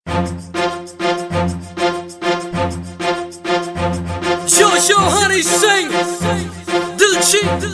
Jojo Honey sing Diljit.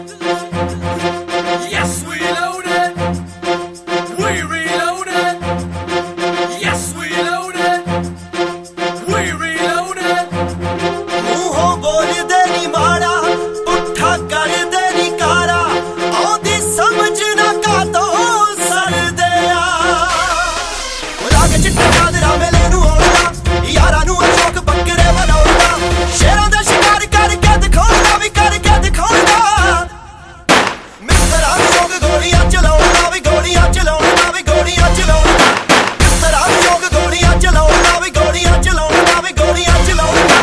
Yes, we loaded. We reloaded. Yes, we loaded. We reloaded. ਮੂੰਹੋਂ ਬੋਲਦੇ ਨੀ ਮਾੜਾ ਪੁੱਠਾ ਕਰਦੇ ਨੀ ਕਾਰਾ ਆਉਂਦੀ ਸਮਝ ਨਾ ਕਾਤੋਂ ਸਰਦੇ ਆ ਲਾਗੇ ਚਿੱਟਾ ਚਾਦਰਾ ਮੇਲੇ ਨੂੰ ਆਉਂਦਾ ਯਾਰਾਂ ਨੂੰ ਅਸ਼ੋਕ ਬੱਕਰੇ ਬਣਾਉਂਦਾ ਸ਼ੇਰਾਂ ਦਾ ਸ਼ਿਕਾਰ ਕਰਕੇ ਦਿਖਾਉਂਦਾ ਵੀ ਕਰਕੇ ਦਿਖਾਉਂਦਾ ਮਿੱਤਰਾਂ ਲੋਕ ਗੋਲੀਆਂ ਚਲਾਉਂਦਾ ਵੀ ਗੋਲੀਆਂ ਚਲਾਉਂਦਾ ਵੀ ਗੋਲੀਆਂ ਚਲਾਉਂਦਾ ਮਿੱਤਰਾਂ ਲੋਕ ਗੋਲੀਆਂ ਚਲਾਉਂਦਾ ਵੀ ਗੋਲੀਆਂ ਚਲਾਉਂਦਾ ਵੀ ਗੋਲੀਆਂ ਚਲਾਉਂਦਾ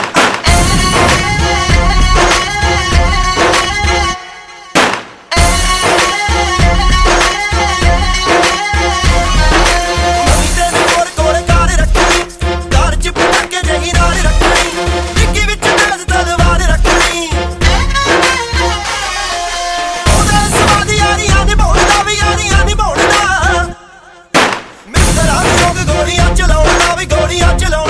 ਗੋਲੀਆਂ ਚਲਾਉਂਦਾ ਵੀ ਗੋਲੀਆਂ ਚਲਾਉਂਦਾ